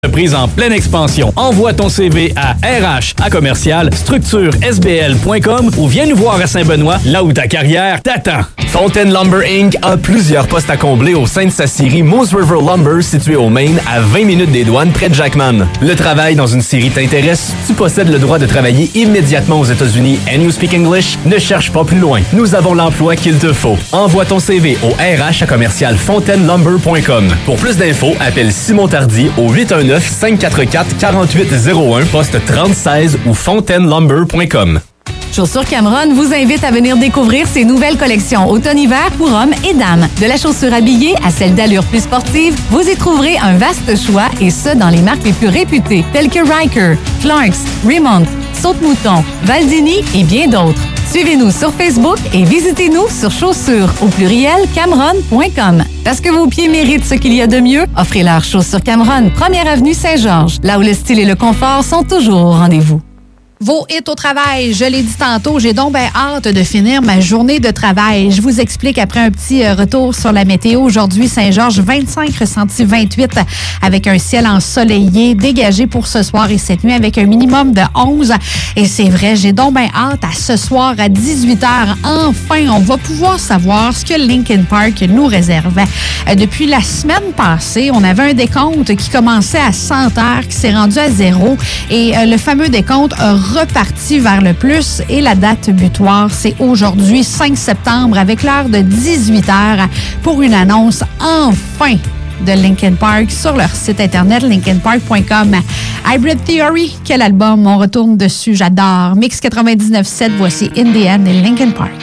Prise en pleine expansion. Envoie ton CV à RH@structuresbl.com ou viens nous voir à Saint-Benoît, là où ta carrière t'attend. Fontaine Lumber Inc. a plusieurs postes à combler au sein de sa scierie Moose River Lumber située au Maine à 20 minutes des douanes près de Jackman. Le travail dans une scierie t'intéresse? Tu possèdes le droit de travailler immédiatement aux États-Unis and you speak English? Ne cherche pas plus loin. Nous avons l'emploi qu'il te faut. Envoie ton CV au RH@fontaineLumber.com. Pour plus d'infos, appelle Simon Tardy au 819-544-4801, poste 3016 ou fontaineLumber.com. Chaussures Cameron vous invite à venir découvrir ses nouvelles collections automne-hiver pour hommes et dames. De la chaussure habillée à celle d'allure plus sportive, vous y trouverez un vaste choix et ce, dans les marques les plus réputées, telles que Riker, Clarks, Remont, Saute-Mouton, Valdini et bien d'autres. Suivez-nous sur Facebook et visitez-nous sur chaussures au pluriel Cameron.com. Parce que vos pieds méritent ce qu'il y a de mieux, offrez-leur Chaussures Cameron, 1er avenue Saint-Georges, là où le style et le confort sont toujours au rendez-vous. Vos hits au travail, je l'ai dit tantôt, j'ai donc bien hâte de finir ma journée de travail. Je vous explique après un petit retour sur la météo. Aujourd'hui, Saint-Georges, 25 ressenti 28 avec un ciel ensoleillé dégagé pour ce soir et cette nuit avec un minimum de 11. Et c'est vrai, j'ai donc bien hâte à ce soir à 18h. Enfin, on va pouvoir savoir ce que Linkin Park nous réservait. Depuis la semaine passée, on avait un décompte qui commençait à 100 heures, qui s'est rendu à 0. Et le fameux décompte a reparti vers le plus et la date butoir, c'est aujourd'hui 5 septembre avec l'heure de 18h pour une annonce enfin de Linkin Park sur leur site internet linkinpark.com. Hybrid Theory, quel album, on retourne dessus, j'adore. Mix 99.7, voici In the End et Linkin Park.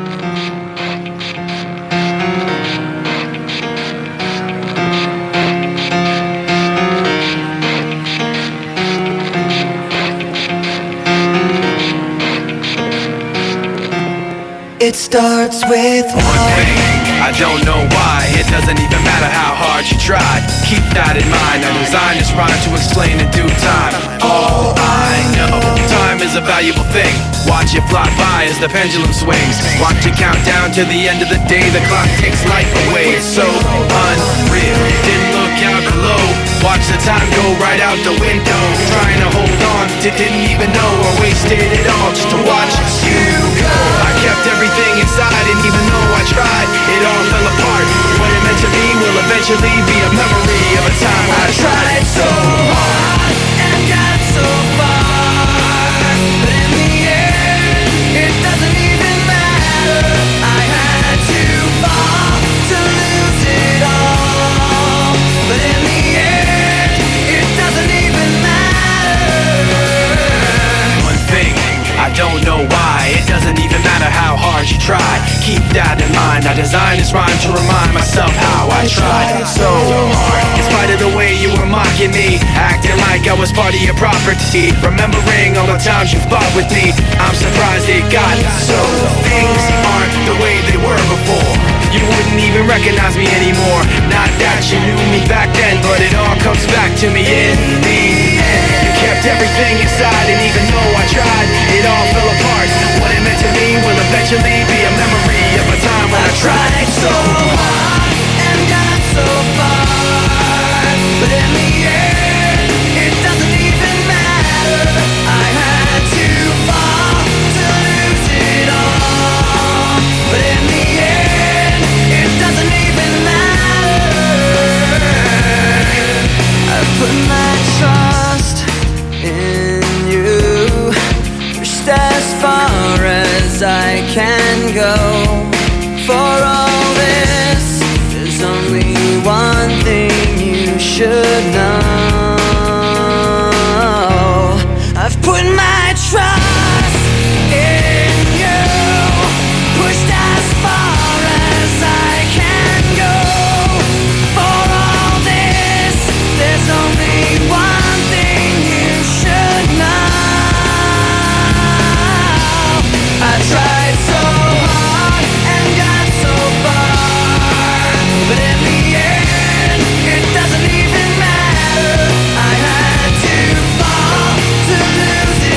It starts with one thing, I don't know why. It doesn't even matter how hard you try. Keep that in mind, I designed this rhyme to explain in due time. All I know, time is a valuable thing. Watch it fly by as the pendulum swings. Watch it count down to the end of the day. The clock takes life away, it's so unreal. Didn't look out below, watch the time go right out the window. Trying to hold on, didn't even know or wasted it all just to watch you go. I kept everything inside and even though I tried, it all fell apart. What it meant to be will eventually be a memory of a time when I tried so hard and got so far, but in the end, it doesn't even matter. I had to fall to lose it all, but in the end, it doesn't even matter. One thing, I don't know why, it doesn't even matter how hard you try. Keep that in mind, I designed this rhyme to remind myself how I tried so hard. In spite of the way you were mocking me, acting like I was part of your property, remembering all the times you fought with me, I'm surprised it got so. Things aren't the way they were before. You wouldn't even recognize me anymore. Not that you knew me back then, but it all comes back to me in the end. You kept everything inside, and even though I tried, it all fell apart. What it meant to me will eventually be a memory of a time when I tried so hard and got so far, but in the end, it doesn't even matter. I had to fall to lose it all, but in the end, it doesn't even matter. I put my trust in you, pushed as far as I can go. For all this, there's only one thing you should know. I've put my trust in you, pushed as far as I can go. For all this, there's only one thing you should know. I tried so hard and got so far, but in the end, it doesn't even matter. I had to fall to lose it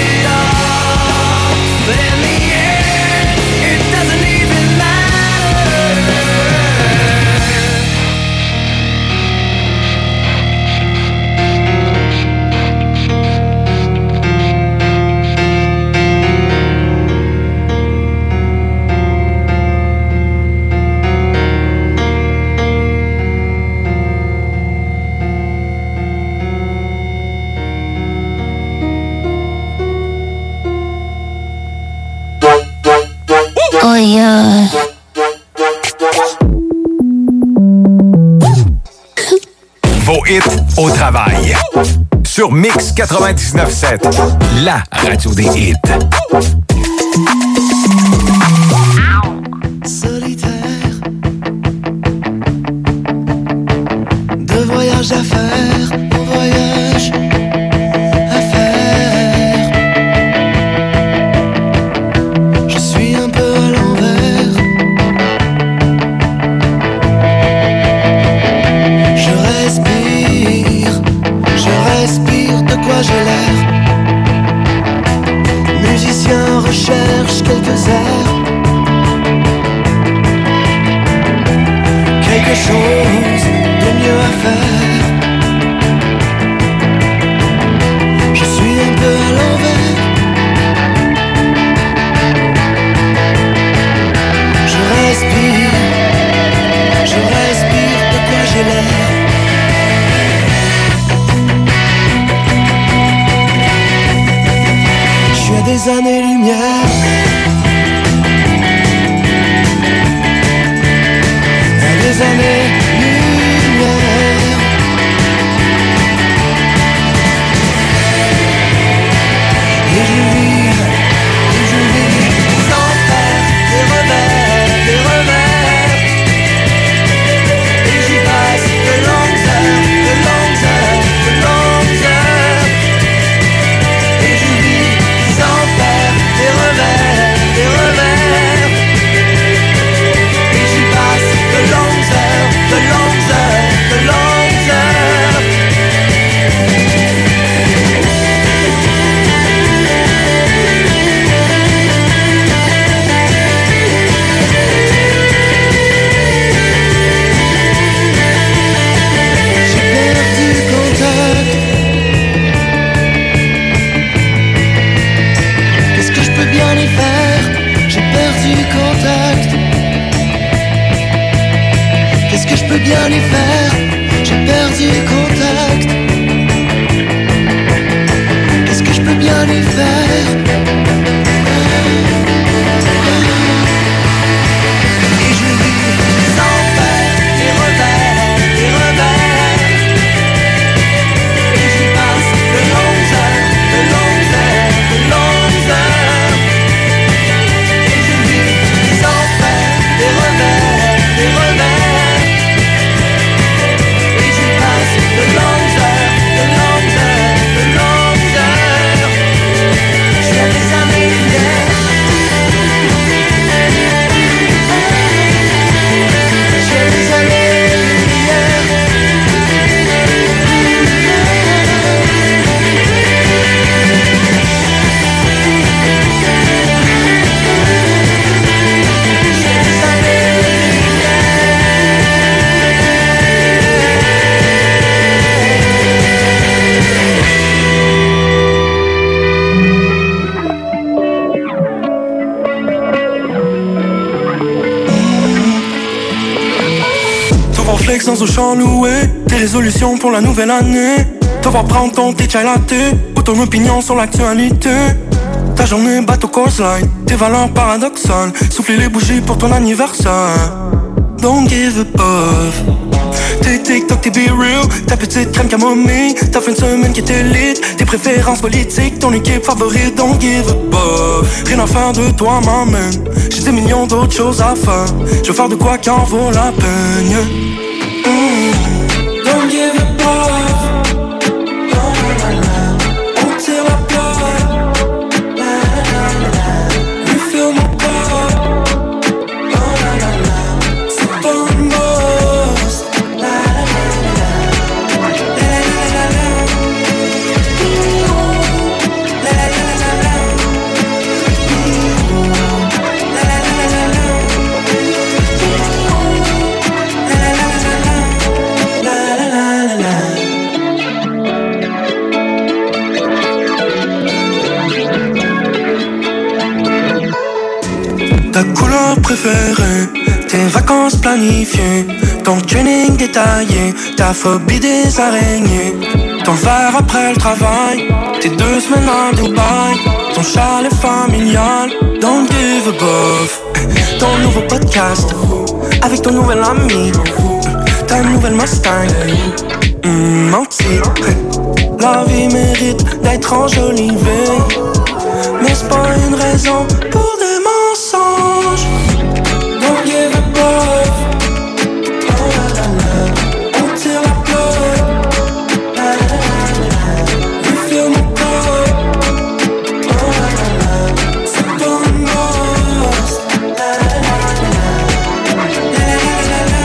travail. Sur Mix 99.7, la radio des hits. Solitaire, de voyage à faire, un voyage à faire. Je suis un peu à l'envers. Je respire, de quoi j'ai l'air. Musicien recherche quelques airs. Quelque chose de mieux à faire. Je suis un peu à l'envers. Je respire, de quoi j'ai l'air. Je suis à des années-lumière. Des années-lumière. Et je vis des enfers, des revers. Et j'y passe de longues heures. Et je vis des enfers, des revers. Et j'y passe de longues heures. J'ai perdu contact. Qu'est-ce que je peux bien y faire? J'ai perdu contact. Qu'est-ce que je peux bien y faire? J'ai perdu contact. Qu'est-ce que je peux bien y faire? Et je vis des enfers, des revers. Et j'y passe de longues heures. Et je vis des enfers, des revers. Et j'y passe de longues heures. Je suis à des années-lumière. Je suis à des années-lumière. Flex dans un champ loué, tes résolutions pour la nouvelle année. Te voir prendre ton thé chai latte ou ton opinion sur l'actualité. Ta journée bateau course line, tes valeurs paradoxales. Souffler les bougies pour ton anniversaire. Don't give a puff. Tes TikTok, tes be real, ta petite crème camomille. Ta fin de semaine qui est élite, tes préférences politiques, ton équipe favorite. Don't give a puff. Rien à faire de toi, maman. J'ai des millions d'autres choses à faire. Je veux faire de quoi qui en vaut la peine. Don't give a fuck. On tire la plug. Refill mon corps. C'est pas un must. Ta couleur préférée, tes vacances planifiées, ton training détaillé, ta phobie des araignées, ton verre après le travail, tes 2 semaines à Dubaï, ton chalet familial, don't give a buff. Ton nouveau podcast, avec ton nouvel ami, ta nouvelle Mustang, Menti. La vie mérite d'être enjolivée, mais c'est pas une raison pour des mensonges. Don't give a fuck. Oh la la la, on tire la plug. La la la la, you feel me good. Oh la la la, c'est ton most. La la la la, la la la la.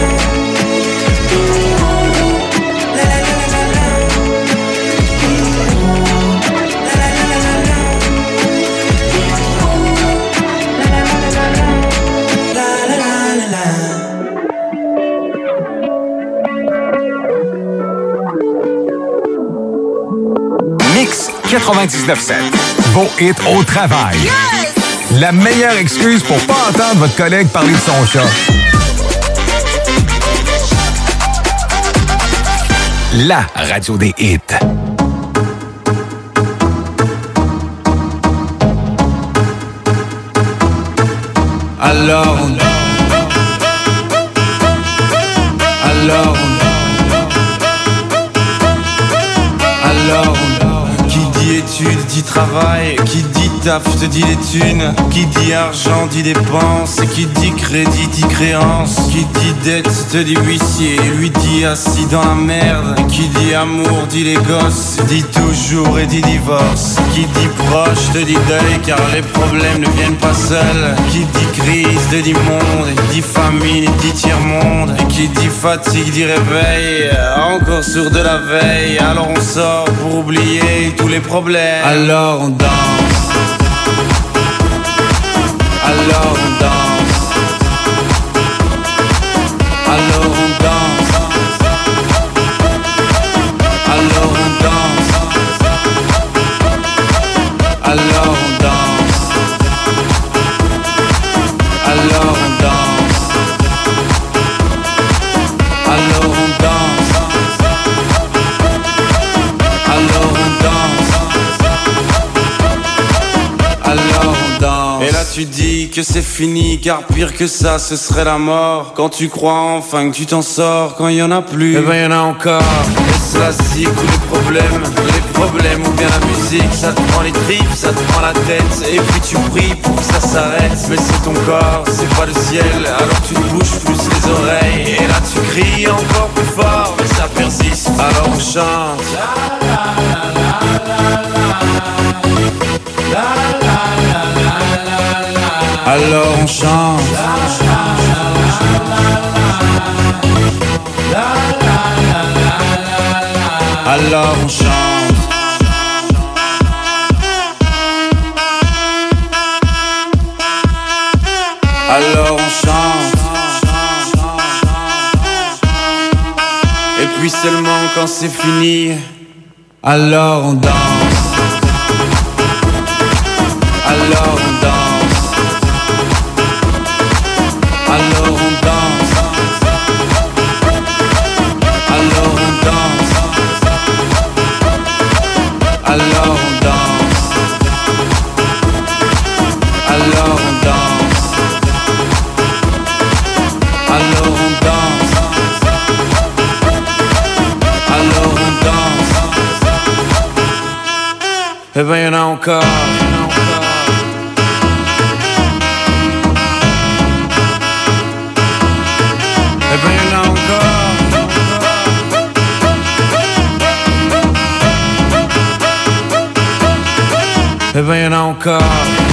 Mix 99.7. Vos hits au travail. Yes! La meilleure excuse pour pas entendre votre collègue parler de son chat. La radio des hits. Alors qui dit études dit travail, qui dit taf te dit les thunes, qui dit argent dit dépenses, qui dit crédit dit créance, qui dit dette te dit huissier, lui dit assis dans la merde, qui dit amour dit les gosses, dit toujours et dit divorce, qui dit proche te dit deuil car les problèmes ne viennent pas seuls, qui dit crise te dit monde, dit famine dit tiers-monde, et qui dit fatigue dit réveil, encore sourd de la veille, alors on sort pour oublier tous les problèmes. Alors on danse. Alors on danse. Alors on danse. Alors on danse. Alors on danse. Alors on danse. Alors on danse. Alors on danse. Alors on danse. Et là tu dis que c'est fini, car pire que ça ce serait la mort. Quand tu crois enfin que tu t'en sors, quand il y en a plus, eh ben y en a encore. Et cela c'est tous les problèmes ou bien la musique, ça te prend les tripes, ça te prend la tête, et puis tu pries pour que ça s'arrête. Mais c'est ton corps, c'est pas le ciel, alors tu te bouges plus les oreilles, et là tu cries encore plus fort, mais ça persiste, alors on chante. Alors on chante. Alors on chante. Alors on chante. Et puis seulement quand c'est fini, alors on danse. Alors on danse. Alors on danse. Alors on danse. Alors on danse. Alors on danse. Alors on danse. Alors on danse. Eh ben y'en a encore. Eh ben y'en a encore. Eh ben y'en a encore.